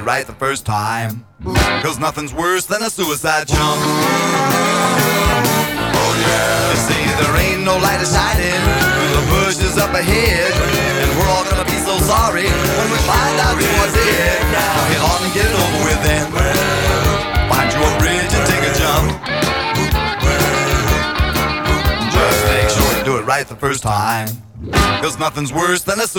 right the first time. 'Cause nothing's worse than a suicide jump. Oh yeah. You see, there ain't no light shining, the bush is up ahead, and we're all gonna be so sorry when we find out who was it. Now get on and get it over with then. Find you a bridge and take a jump. Just make sure you do it right the first time. 'Cause nothing's worse than a